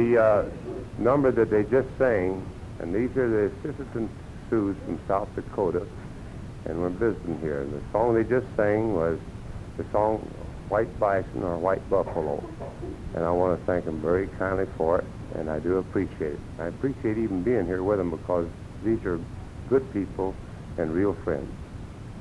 The number that they just sang, and these are the Assistant Sioux from South Dakota, and we're visiting here. And the song they just sang was the song White Bison or White Buffalo, and I want to thank them very kindly for it, and I do appreciate it. I appreciate even being here with them because these are good people and real friends.